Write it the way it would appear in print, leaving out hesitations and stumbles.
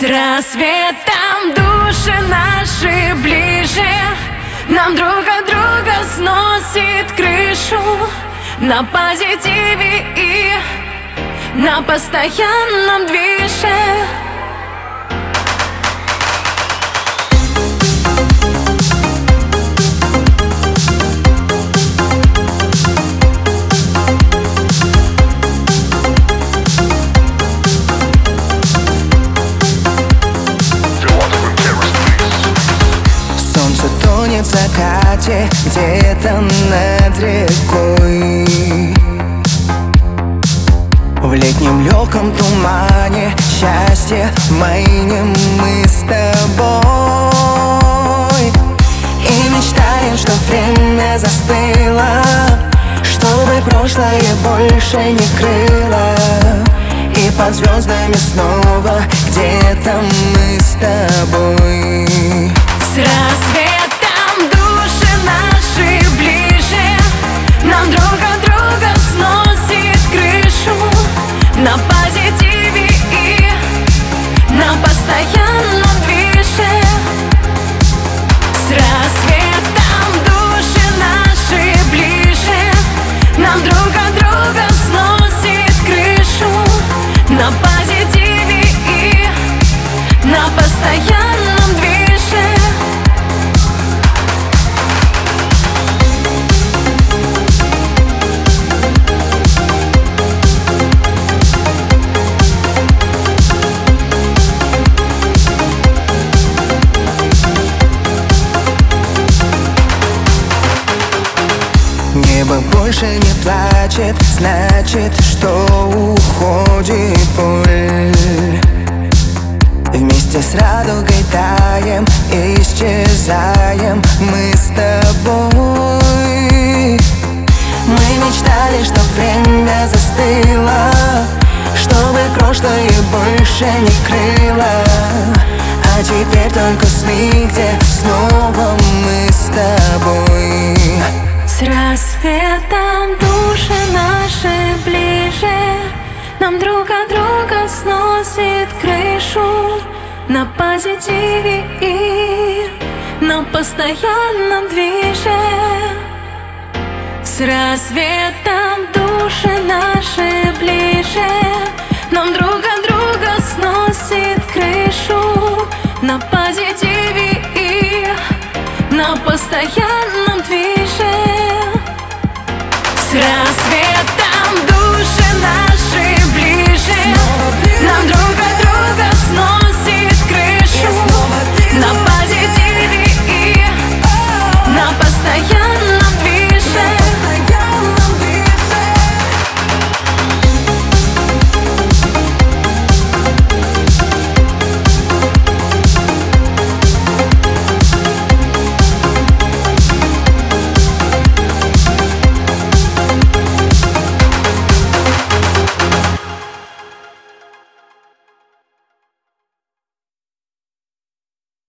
рассветом души наши ближе, нам друг от друга сносит крышу. На позитиве и на постоянном движе. Солнце тонет в закате где-то над рекой. В летнем легком тумане счастье майнем мы с тобой. И мечтаем, что время застыло, чтобы прошлое больше не крыло. И под звездами снова где-то мы с тобой. С рассветом души наши ближе, нам друг от друга сносит крышу. На позитиве и на постоянном движе. С рассветом души наши ближе, нам друг от друга сносит крышу. На позитиве и на постоянном движе. Небо больше не плачет, значит, что уходит боль. Вместе с радугой таем, исчезаем мы с тобой. Мы мечтали, чтоб время застыло, чтобы прошлое больше не крыло. А теперь только сны, где снова мы с тобой. С рассветом души наши ближе, нам друг от друга сносит крышу. На позитиве и на постоянном движе. С рассветом души наши ближе, нам друг от